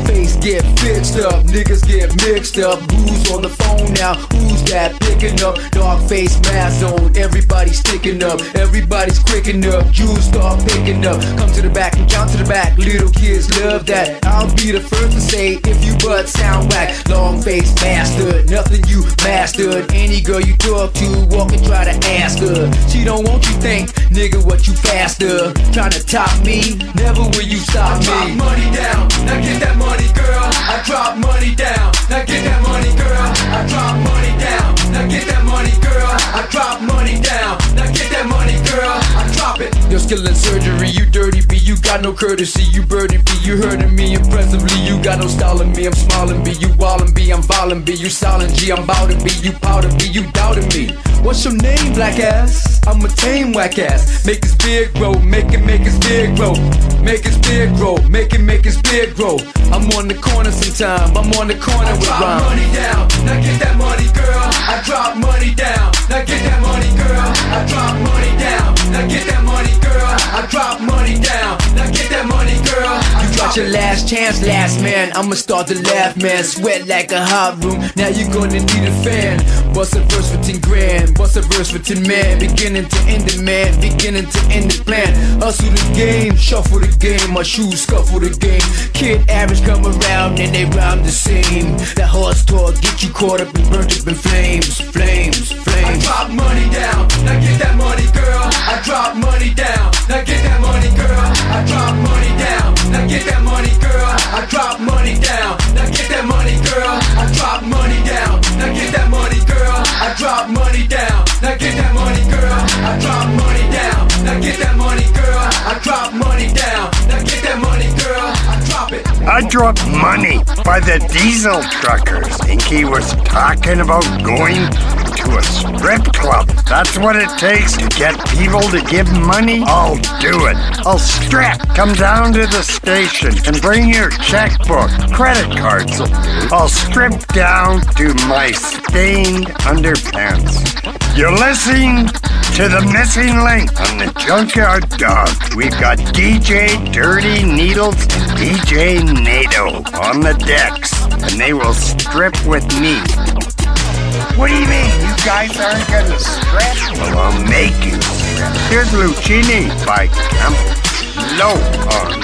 get fixed up, niggas get mixed up. Who's on the phone now? Who's that picking up? Dog face mask on, everybody's sticking up. Everybody's quick enough, you start picking up. Come to the back and count to the back, little kids love that. I'll be the first to say if you butt sound whack. Long face bastard, nothing you mastered. Any girl you talk to, walk and try to ask her. She don't want you think, nigga, what you faster? Trying to top me, never will you stop me. I drop money down, now get that money, girl. I drop money down, now get that money, girl. I drop money down, now get that money, girl. I drop money down, now get that money, girl. I drop it. Your skill in surgery, you dirty B, you got no courtesy, you birdie B, you hurting me impressively, you got no style in me, I'm smiling B, you wallin' B, I'm ballin' B, you silent G, I'm bout to B, you powder B, you doubting me. What's your name, black ass? I'm a tame whack ass. Make his beard grow, make his beard grow. Make his beard grow, make his beard grow. I'm on the corner sometime, I'm on the corner with rhyme. I drop money down, now get that money, girl. I drop money down, now get that money, girl. I drop money down, now get that money, girl. I drop money down, now get that money, girl. You got your last chance, last man. I'ma start to laugh, man. Sweat like a hot room, now you gonna need a fan. Bust a verse for 10 grand, bust a verse for 10 man. Beginning to end it, man, beginning to end the plan. Hustle the game, shuffle the game, my shoes scuffle the game. Kid average come around and they rhyme the same. That horse talk get you caught up and burnt up in flames, flames, flames. I drop money down, now get that money, girl. I drop money down, now get that money, girl. I drop money down, now get that money, girl. I drop money down, now get that money, girl. I drop money down, now get that money, girl. I drop money down, now get that money, girl. I drop money down, now get that money, girl. I drop money down, now get that money, girl. I drop it. I dropped money by the diesel truckers. Think he was talking about going to a strip club. That's what it takes to get people to give money? I'll do it. I'll strip. Come down to the station and bring your checkbook, credit cards. I'll strip down to my stained underpants. You're listening to The Missing Link on the Junkyard Dog. We've got DJ Dirty Needles and DJ NATO on the decks, and they will strip with me. What do you mean? You guys aren't gonna strip? Well, I'll make you strip. Here's Lucini by Camp Low on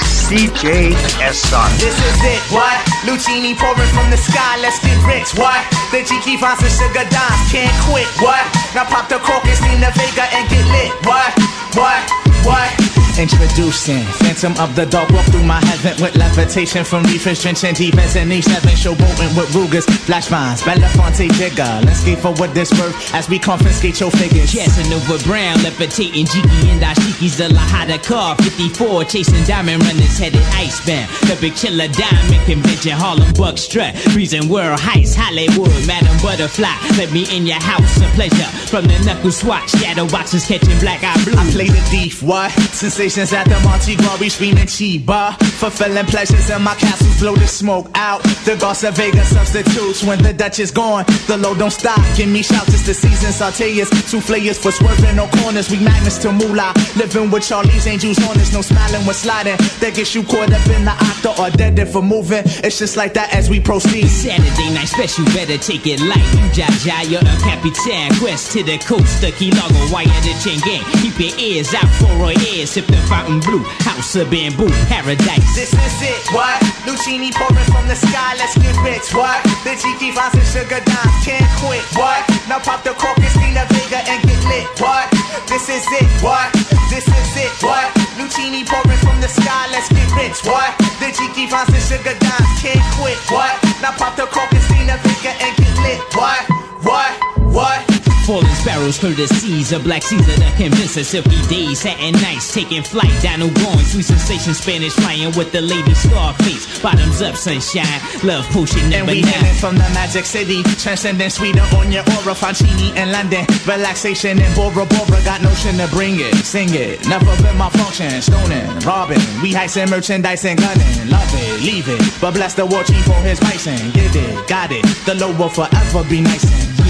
CJSR. This is it, what? Lucini pouring from the sky, let's get rich, what? The G finds the sugar dimes, can't quit, what? Now pop the cork and Nina Vega and get lit, what? Introducing Phantom of the Dark, walk through my heaven with levitation from reefers, drenching defense and E7, showboating with Rugers, flash vines, Belafonte digger. Let's skate for what this worth as we confiscate your figures. Casanova Brown, levitating Jiki and Ashiki's the Lahada car, 54, chasing diamond runners headed icebound. The big killer diamond convention, Harlem Buck strut, freezing world heights, Hollywood, Madam Butterfly. Let me in your house, a pleasure. From the knuckle swatch, shadow boxes catching black eye blue. I play the thief, what? Sensations at the Monte Glory, screaming Chiba. Fulfilling pleasures in my castles, blow the smoke out. The Garza Vega substitutes when the Dutch is gone. The low don't stop, give me shouts, it's the season. Sauteas, souffleurs for swerving no corners. We magnets to moolah, living with Charlie's Angels honest. No smiling when sliding, that gets you caught up in the octa or dead for moving. It's just like that as we proceed. Saturday night special, better take it light. Jaja, you're a Capitan, quest to the coast. The Key Largo, wire the chain gang. Keep your ears out for our ears, sip the fountain blue, house of bamboo, paradise. This is it, what? Lucini pouring from the sky, let's get rich, what? The G finds the sugar dimes, can't quit, what? Now pop the cork and Nina Vega and get lit, what? This is it, what? This is it, what? Lucini pouring from the sky, let's get rich, what? The G finds the sugar dimes, can't quit, what? Now pop the cork and Nina Vega and get lit, what? Falling sparrows, courtesies of Black Caesar, the convincer, silky days, satin nights, taking flight, down going, sweet sensation, Spanish flying with the lady Scarface, bottoms up, sunshine, love potion, never and we now. hailing from the Magic City, transcending sweeter on your aura, Fancini in London, relaxation in Bora Bora, got notion to bring it, sing it, never been my function, stoning, robbing, we heisting merchandise and gunning, love it, leave it, but bless the war chief for his bison, get it, got it, the low will forever be nice and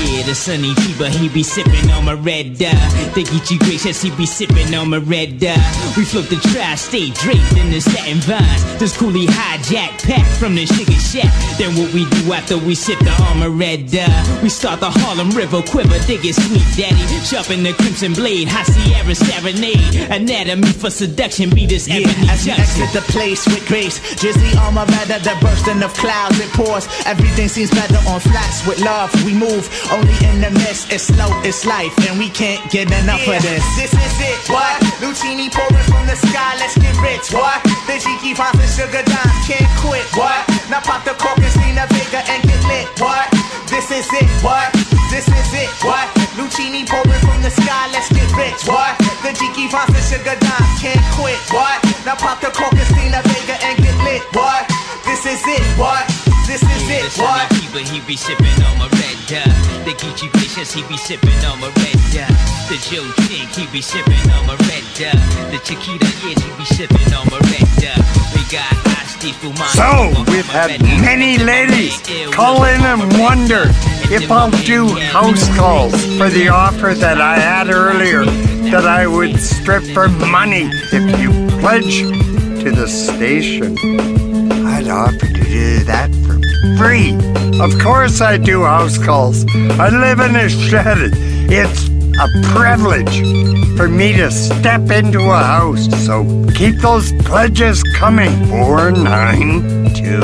Yeah, the sunny fever, he be sipping on my red They get you gracious, he be sipping on my red We float the tri-state draped in the satin vines. This coolie hijack pack from the sugar shack. Then what we do after we sip the armor red we start the Harlem River quiver, dig it sweet daddy. Sharpen the crimson blade, high Sierra serenade. Anatomy for seduction, be this ebony as we junction. exit the place with grace, drizzly armor rather the bursting of clouds it pours. Everything seems better on flats with love. We move only in the mist. It's slow, it's life, and we can't get enough of this. This is it, what? Lucini pouring from the sky, let's get rich, what? The Jiki finds the sugar dimes, can't quit, what? Now pop the cork and steam the bigger and get lit, what? This is it, what? This is it, what? Lucini pouring from the sky, let's get rich, what? The Jiki finds the sugar dimes, can't quit, what? Now pop the cork and steam the bigger and get lit, what? This is it, what? This is it, what? He be sipping on my red The Geechee Vicious, he be sipping on my red The Joe Chink, he be sipping on my red The Chiquita, yeah, he be sipping on my red We got Asti Fumano. So, we've had many ladies call in and wonder if I'll do house calls for the offer that I had earlier, that I would strip for money if you pledge to the station. I'd offer to do that for free. Of course I do house calls. I live in a shed. It's a privilege for me to step into a house. So keep those pledges coming. 492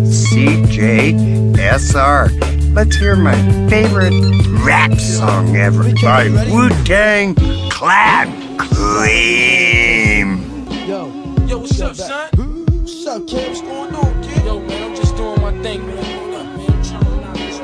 CJSR. Let's hear my favorite rap song ever by Wu-Tang Clan. Cream. Yo, what's up, son? What's up, kid? What's going on, kid? Yo, man, I'm just doing my thing, man. Hold up, man. I'm trying to knock this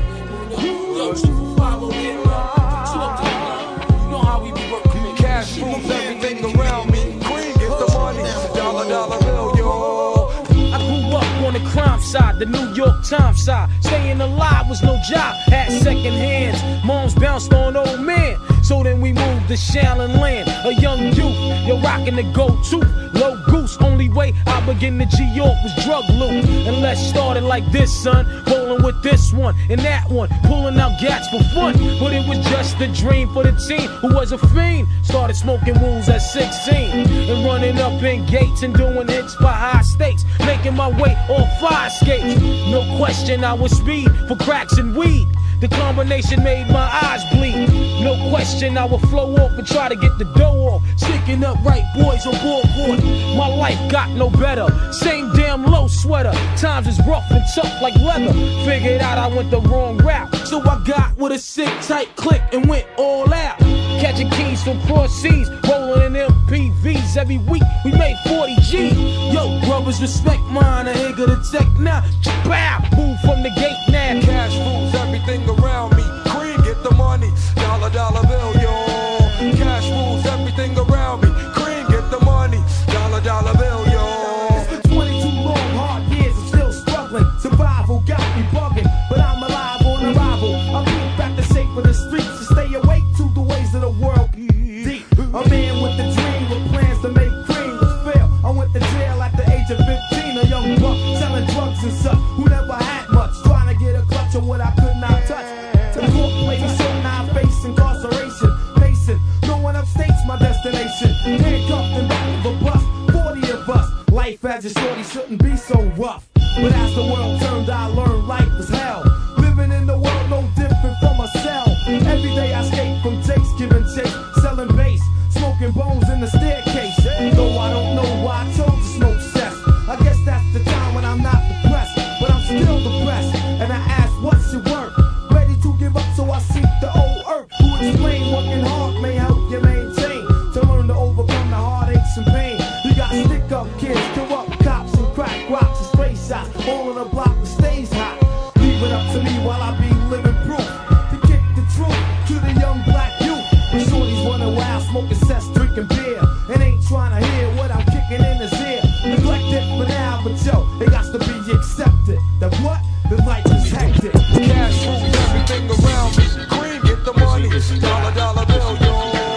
one. Yo, 245 over here, man. 2 up there, man. You know how we be working, man. Cash moves everything around me. Queen gets the money. Dollar bill, yo. I grew up on the crime side, the New York Times side. Staying alive was no job. Had second hands. Moms bounced on old men. So then we moved to Shaolin Land, a young youth, you're rocking the go-to, low goose. Only way I begin to G-York was drug loot. And let's start it like this, son, rolling with this one and that one, pulling out gats for fun. But it was just a dream for the teen who was a fiend. Started smoking wools at 16 and running up in gates and doing hits for high stakes, making my way on fire skates. No question I was speed for cracks and weed. The combination made my eyes bleed. No question I would flow off and try to get the dough off. Sticking up right boys on board. My life got no better. Same damn low sweater. Times is rough and tough like leather. Figured out I went the wrong route. So I got with a sick tight click and went all out. Catching keys from cross seas, rolling in MPVs every week. We made 40 G. Yo, brothers, respect mine. I ain't gonna take now. Bow, move from the gate now. Cash moves everything around me. Cream get the money. Dollar bill, yo. Cash moves everything around me. Cream get the money. Dollar bill, yo. It's been 22 long, hard years. I'm still struggling. Survival got me bugging, but I'm alive on arrival. I'm getting back to shape for the streets to stay awake to the ways of the world. Deep. A man with a dream with plans to make cream was fail. I went to jail at the age of 15. A young buck selling drugs and stuff who never had much, trying to get a clutch of what I could not touch. To court lady, so now I face incarceration. Pacing, no one upstates my destination. Handcuffed in back of a bus, 40 of us. Life as a shorty shouldn't be so rough. But as the world turned, I learned life was hell. Living in the world no different from a cell. Every day I escape from Jake's giving chase, selling bass, smoking bones in the staircase. Though I don't know why I chose to smoke cess. I guess that's the time when I'm not depressed, but I'm still depressed. And I ask, what's your work? Ready to give up, so I seek the old earth. Who explain working hard may help you maintain, to learn to overcome the heartaches and pain. You got stick up kids, corrupt cops and crack rocks and stray shots, all on the block that stays hot. Leave it up to me while I be living proof to kick the truth to the young black youth. The shorties running wild, smoking cess, drinking beer, and ain't trying to hear what I'm kicking in his ear. Neglected for now, but yo, they got to be accepted. That what? The life is hectic. Cash moves everything around me. Cream get the money. Dollar bill, yo.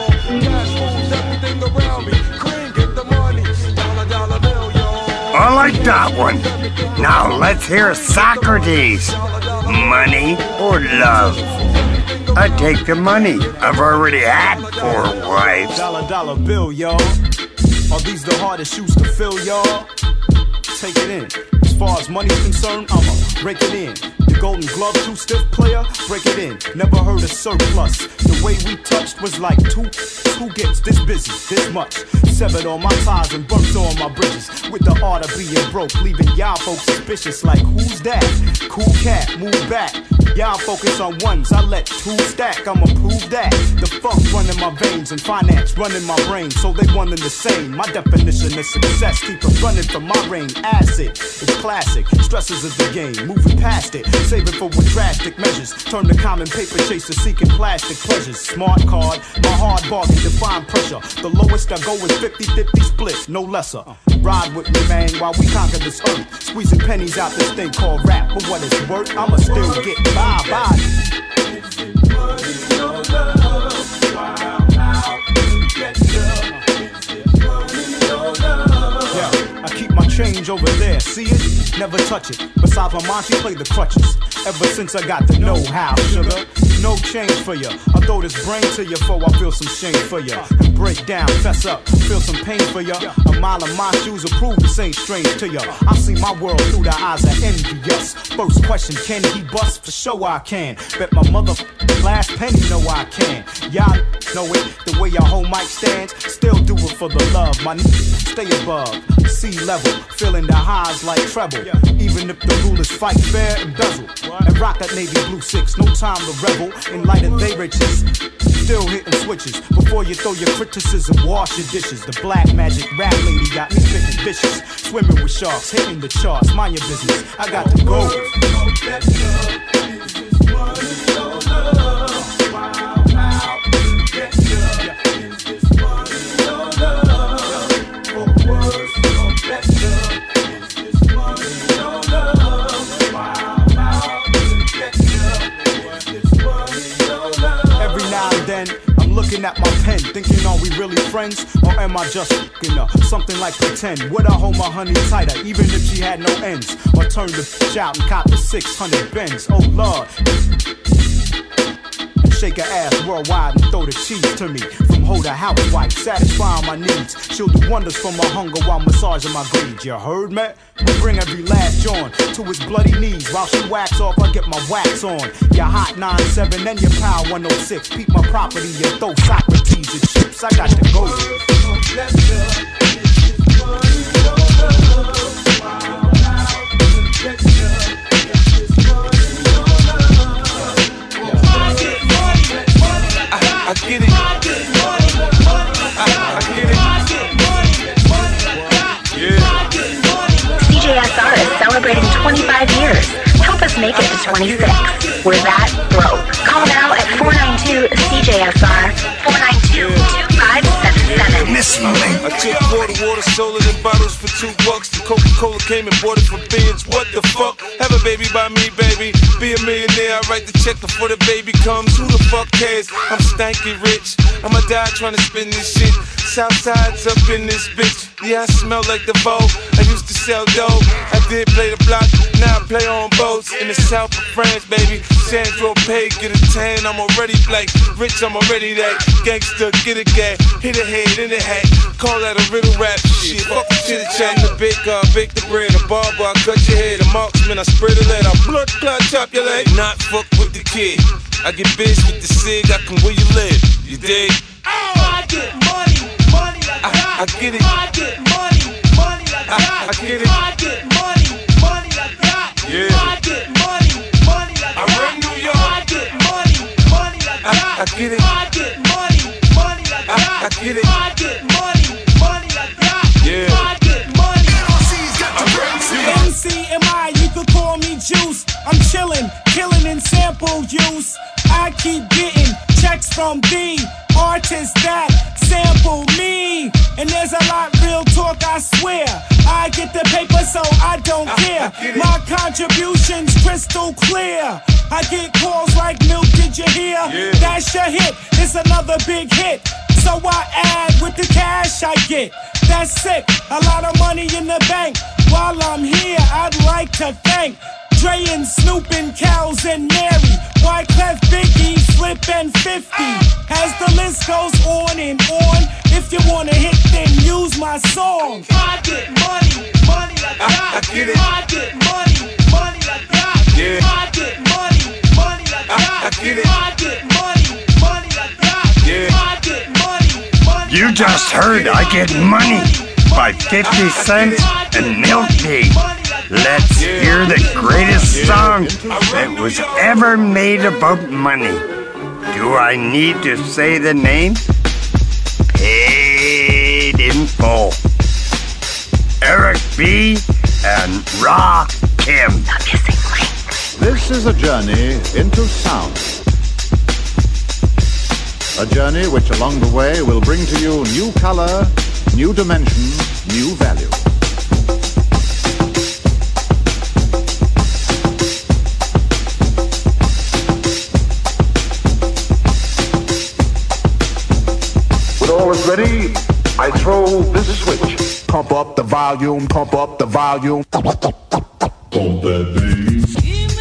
Cash moves everything around me. Cream get the money. Dollar bill, yo. I like that one. Now let's hear Socrates. Money or love? I take the money. I've already had 4 wives. Dollar bill, y'all. Are these the hardest shoes to fill, y'all? Take it in. As far as money's concerned, I'ma break it in. The Golden Glove, 2 stiff player, break it in. Never heard of surplus. The way we touched was like who gets this busy, this much. Severed all my ties and burnt all my bridges. With the art of being broke, leaving y'all folks suspicious like who's that? Cool cat, move back. Y'all focus on ones, I let 2 stack, I'ma prove that. The funk running my veins and finance running my brain, so they one and the same. My definition is success, keep it running from my reign. Acid, it's classic, stresses of the game, moving past it. Save it for with drastic measures, turn the common paper chaser seeking plastic pleasures. Smart card, my hard bargain, define pressure. The lowest I go is 50-50 split, no lesser. Ride with me, man, while we conquer this earth. Squeezing pennies out this thing called rap. For what it's worth, I'ma still get by. Yeah, I keep my change over there, see it? Never touch it. Besides my mom, she played the crutches. Ever since I got the know-how, sugar. No change for ya. I throw this brain to ya before I feel some shame for ya. And break down, fess up, feel some pain for ya. A mile of my shoes will prove this ain't strange to ya. I see my world through the eyes of envious. First question, can he bust? For sure I can. Bet my mother last penny know I can. Y'all know it, the way y'all whole mic stands. Still do it for the love. My stay above sea level, feeling the highs like treble. Even if the rulers fight fair and bezel. And rock that navy blue 6, no time to rebel. In light of they riches, still hitting switches. Before you throw your criticism, wash your dishes. The black magic rap lady got me feeling vicious. Swimming with sharks, hitting the charts. Mind your business, I got to go. Looking at my pen, thinking are we really friends? Or am I just something like pretend? Would I hold my honey tighter, even if she had no ends? Or turn the bitch out and cop the 600 Benz? Oh Lord. Shake her ass worldwide and throw the cheese to me. From hoe to housewife, satisfying my needs. She'll do wonders for my hunger while massaging my greed. You heard me? We bring every last joint to his bloody knees. While she wax off, I get my wax on. Your hot 97 and your power 106. Peep my property and throw Socrates and chips. I got to go. I get it. I get it. Yeah. CJSR is celebrating 25 years. Help us make it to 26. We're that broke. Call now at 492-CJSR, 492-2577. Miss Malink. I took water, sold it in bottles for $2. The Coca-Cola came and bought it for beans. What the fuck? Have a baby by me, baby. Be a millionaire, I write the check before the baby comes. Who the fuck cares? I'm stanky rich. I'ma die trying to spin this shit. Southside's up in this bitch. Yeah, I smell like the Vogue. I used to sell dope. I did play the block. Now I play on boats in the south of France, baby. Sandro Pay, get a tan. I'm already black. Rich, I'm already that. Gangster, get a gag. Hit a head in the hat. Call that a riddle rap. Shit, fuck the chit chat. The big car, bake the bread. A barber, I cut your head. A marksman, I spread a lead. I blood clot, chop your leg. Not fuck with the kid. I get bitch with the cig. I can where you live. You dig? I get money. I get it. I get money. I get it. I get money. I got. Yeah. I get money. I run New York. I get money. I got. I get it. I get money. I got. I get it. I get money. I got. Yeah. I get money. MCMI, you could call me Juice. I'm chillin', killing in sample use. I keep getting checks from the artists that sample me. And there's a lot real talk, I swear. I get the paper, so I don't care. My contribution's crystal clear. I get calls like Milk, did you hear? Yeah. That's your hit, it's another big hit. So I add with the cash I get. That's sick, a lot of money in the bank. While I'm here, I'd like to thank Dre and Snoop and Cows and Mary, Wyclef, Biggie, Slip and 50. As the list goes on and on, if you wanna hit, then use my song. I get money, money I got. I get it. I get money, money I got. Yeah. I get money, money I got. I get it. I get money, money I got. Yeah. I get money, money. You just heard I Get Money by 50 Cent and Milky. Let's hear the greatest song that was ever made about money. Do I need to say the name? Paid in Full. Eric B. and Rakim. This is a journey into sound. A journey which along the way will bring to you new color, new dimension, new value. When all is ready, I throw this switch. Pump up the volume, pump up the volume. Pump that bass.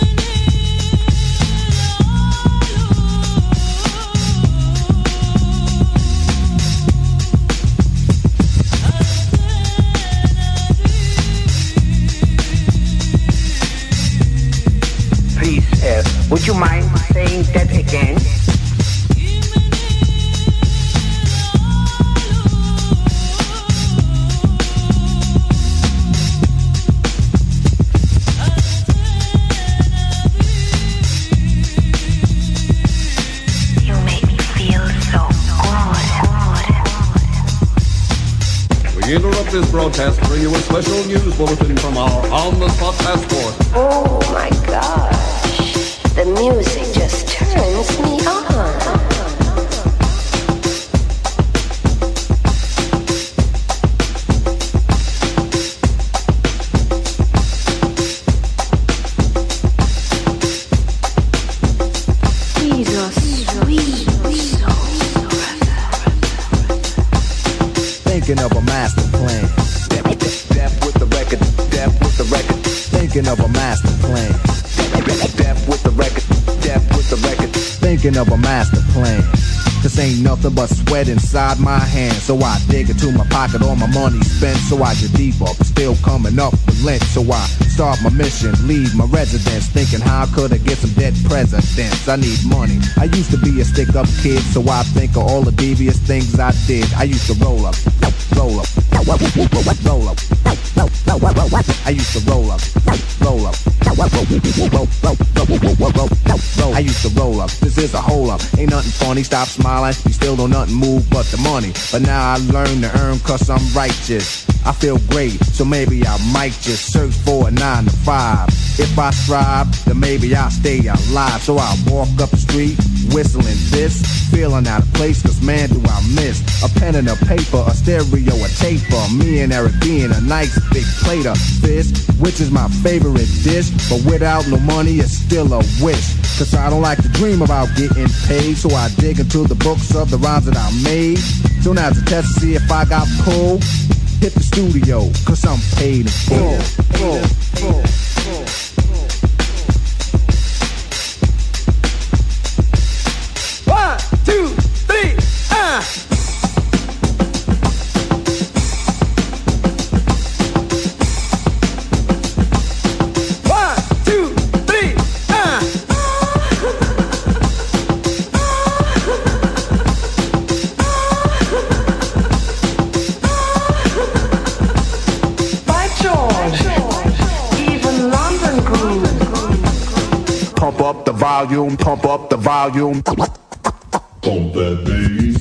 Please, would you mind saying that again? We interrupt this broadcast to bring you a special news bulletin from our on-the-spot passport. Oh my gosh, the music just turns me on. He's a sweet soul. Thinking of a master plan. Death with the record. Death with the record. Thinking of a master plan. Death with the record. Death with the record. Thinking of a master plan. This ain't nothing but sweat inside my hands. So I dig into my pocket, all my money spent. So I get deeper, but still coming up with lint. So I start my mission, leave my residence, thinking how could I get some dead presidents. I need money. I used to be a stick-up kid, so I think of all the devious things I did. I used to roll up, roll up, roll up. I used to roll up, roll up, roll. I used to roll up. This is a hole up. Ain't nothing funny. Stop smiling. You still don't nothing move but the money. But now I learn to earn 'cause I'm righteous. I feel great, so maybe I might just search for a 9 to 5. If I strive, then maybe I'll stay alive. So I walk up the street, whistling this, feeling out of place, 'cause man do I miss a pen and a paper, a stereo, a taper. Me and Eric being a nice big plate of fish, which is my favorite dish. But without no money, it's still a wish. 'Cause I don't like to dream about getting paid, so I dig into the books of the rhymes that I made. Soon as a test to see if I got pulled, hit the studio, 'cause I'm paid in full. One, two, three, One, two, three, By George, even London groove. Pump up the volume, pump up the volume. Pump that bass.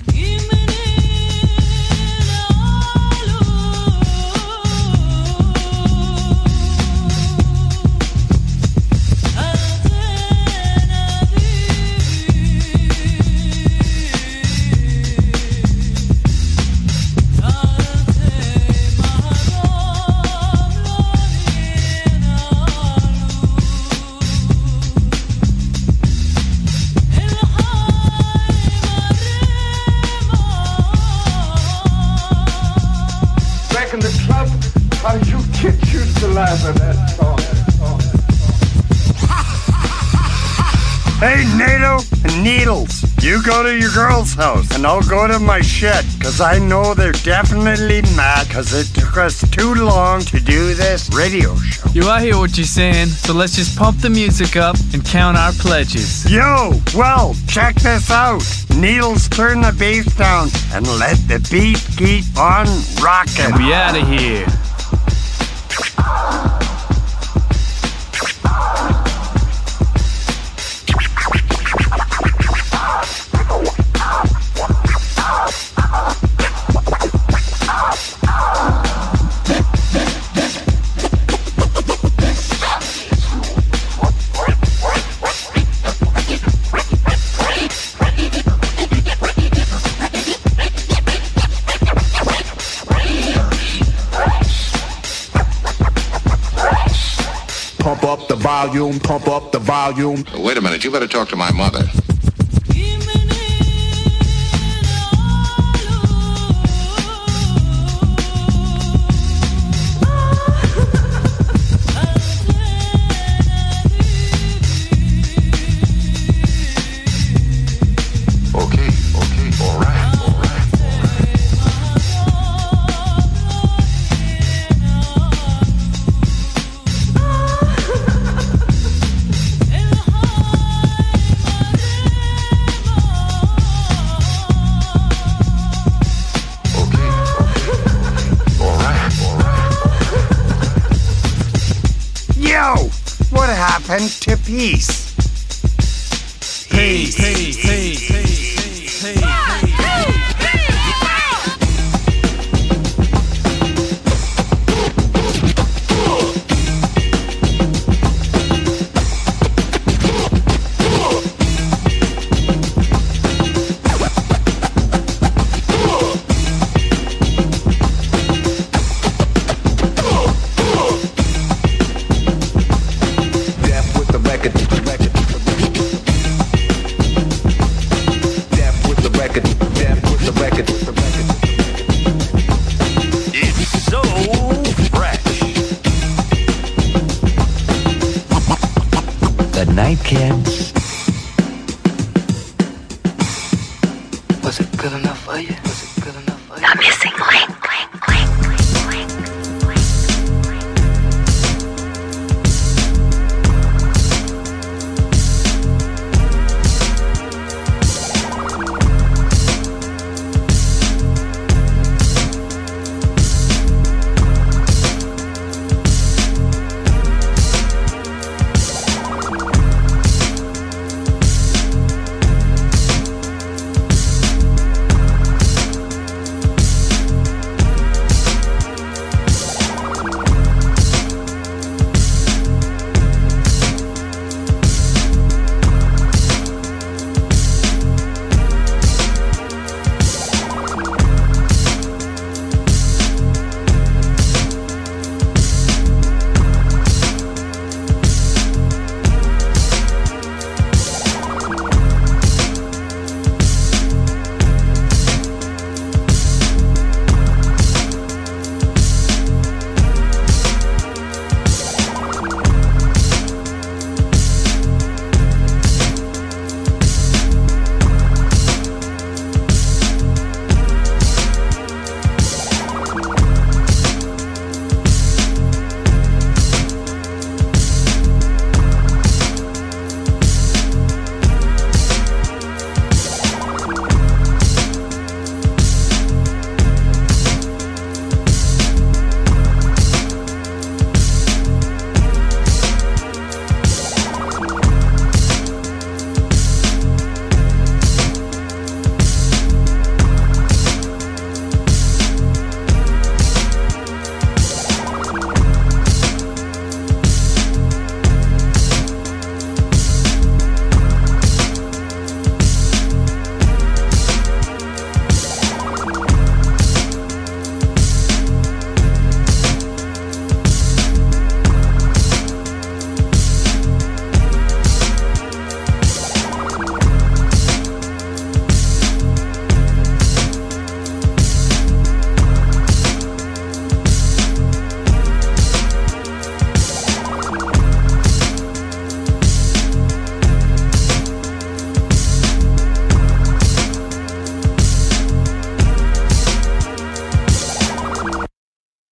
Back in the club, how you kids used to laugh at that song. Hey, NATO and Needles, you go to your girl's house, and I'll go to my shed, because I know they're definitely mad, because it took us too long to do this radio show. Yo, I hear what you're saying, so let's just pump the music up and count our pledges. Yo, well, check this out. Needles, turn the bass down, and let the beat keep on rocking. And we out of here. Pump up the volume, pump up the volume. Wait a minute, you better talk to my mother. What happened to peace? Peace. Kids. Was it good enough for you? Was it good enough for you? The Missing Link.